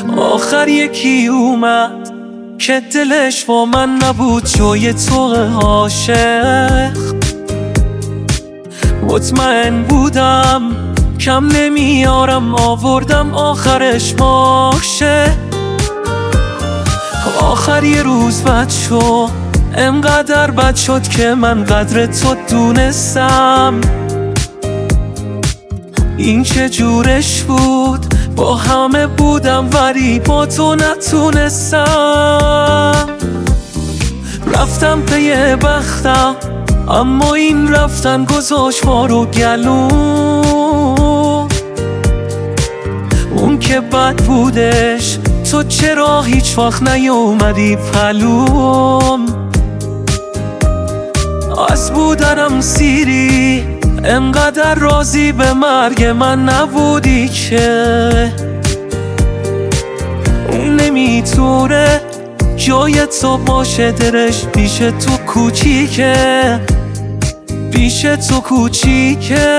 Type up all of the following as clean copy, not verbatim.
آخر یکی اومد که دلش با من نبود جای تو عاشق. مطمئن بودم کم نمیارم آوردم آخرش ماشه. آخر یه روز بد شد، انقدر بد شد که من قدر تو دونستم. این چه جورش بود، با همه بودم ولی با تو نتونستم. رفتم پی بختم اما این رفتن گذاشت ما رو گلوم. اون که بد بودش تو چرا هیچ وقت نیومدی پلوم. از بودنم سیری انقدر راضی به مرگ من نبودی که اون نمیتونه جای تو باشه. درش پیش تو کوچیکه، پیش تو کوچیکه.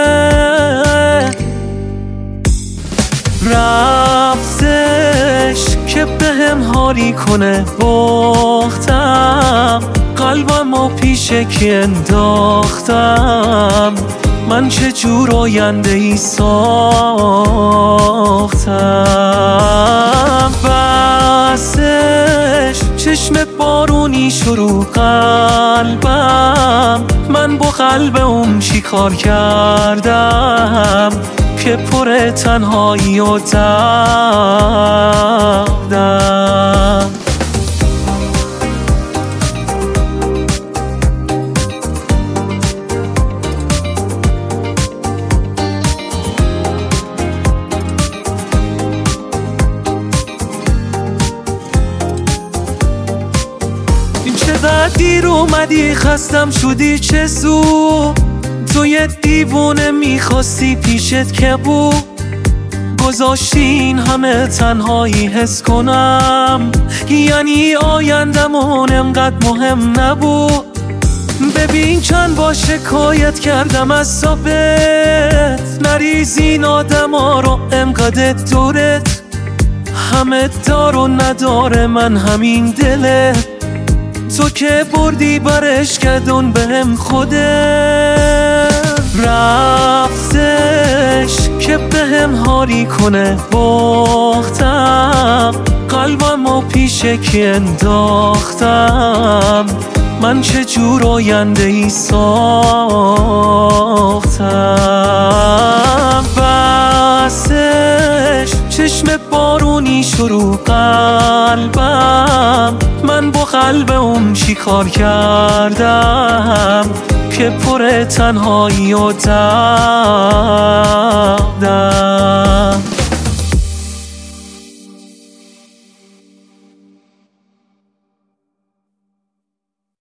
رفتش که بهم حالی کنه باختم، قلبمو پیش کی انداختم. من چه جور آینده ای ساختم. بسش چشم بارونی شروع قلبم، من با قلب اون چی کار کردم که پر تنهایی و دردم. چقدر دیر اومدی خستم شدی چه زود. تو یه دیوونه میخواستی پیشت که بود. گذاشتی این همه تنهایی حس کنم، یعنی آیندمون انقدر مهم نبود. ببین چند با شکایت کردم از صبت، نریز این آدم ها رو انقدر دورت. همه دار و نداره من همین دله، تو که بردی برش کدون بهم خوده. رفتش که بهم حالی کنه باختم، قلبمو پیش کی انداختم. من چه جور آینده ای ساختم. بسش چشم بارونی شروع قلبم، من با قلب اون چی کار کردم که پر تنهایی و دردم.